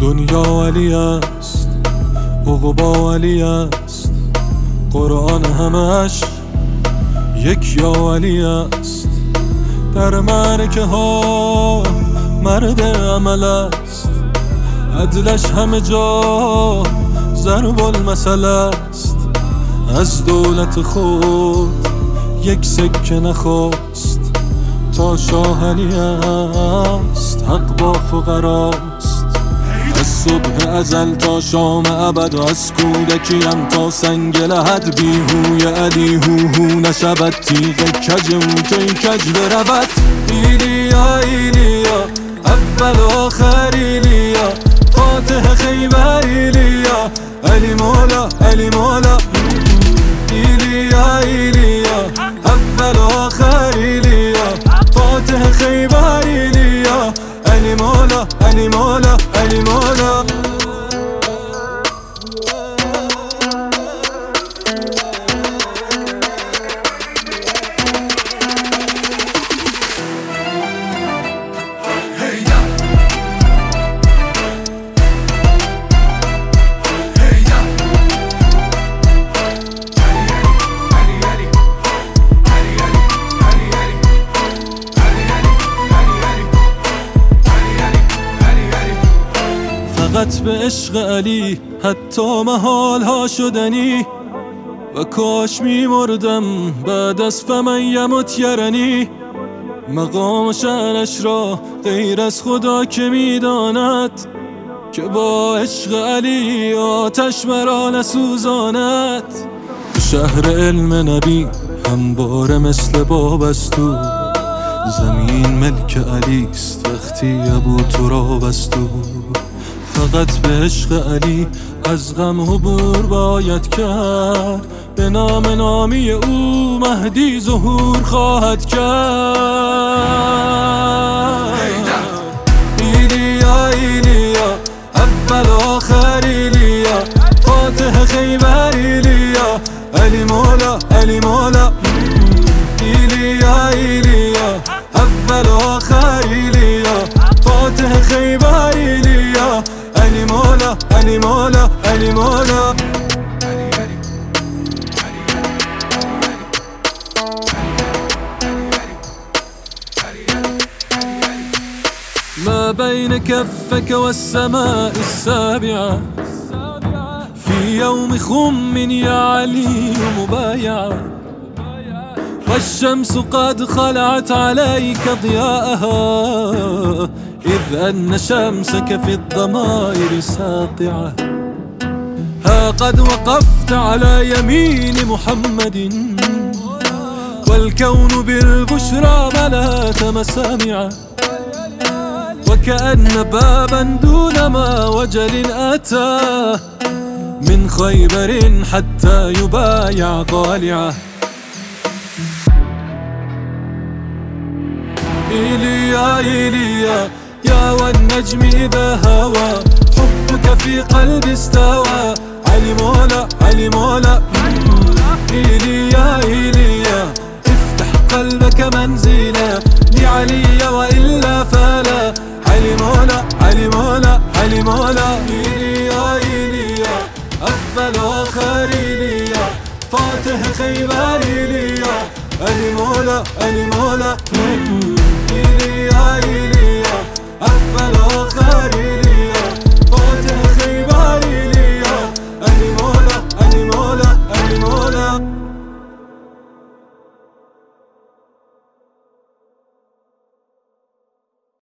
دنیا علی است، عقبا علی است، قرآن همش یک یا علی است. در معرکه ها مرد عمل است، عدلش همه جا ضرب المثل است. از دولت خود یک سکه نخواست، تا شاه علی است، حق با فقراست. از صبح ازل تا شام ابد و از کودکیم تا سنگ لحد، بیهوی علی هو نشود، تیغ کج او کی کج برود. ایلیا ایلیا اول و آخر ایلیا، فاتح خیبر ایلیا، علی مولا علی مولا. ایلیا ایلیا اول و آخر ایلیا، فاتح خیبر ایلیا، علی مولا علی مولا علی مولا. فقط به عشق علی حتی محال ها شدنی، و کاش می مردم بعد از فمن یمت یرنی. مقام شأنش را غیر از خدا که می داند، که با عشق علی آتش مرا نسوزاند. شهر علم نبی همواره مثل باب است او، زمین ملک علی است وقتی ابو تراب است او. فقط به عشق علی از غم عبور باید کرد، به نام نامی او مهدی ظهور خواهد کرد. ایلیا ایلیا اول و آخر ایلیا، فاتح خیبر ایلیا، علی مولا علی مولا. ایلیا ایلیا اول و آخر ایلیا، فاتح خیبر ایلیا، علی مولا علی مولا علی مولا. ما بين كفك والسماء السابعة، في يوم خم يا علي مبايعة، والشمس قد خلعت عليك ضياءها، إذ أن شمسك في الضمائر ساطعة. ها قد وقفت على يمين محمد، والكون بالبشرى ملأت مسامعه، وكأن بابا دون ما وجل أتى، من خيبر حتى يبايع طالعه. إيليا إيليا يا والنجم إذا هوى، حبك في قلبي استوى، علي مولا علي مولا. إيليا إيليا افتح قلبك منزلا لعلي وإلا فلا، علي مولا علي مولا علي مولا. إيليا إيليا أول وآخر إيليا، فاتح خيبر إيليا، علي مولا علي مولا.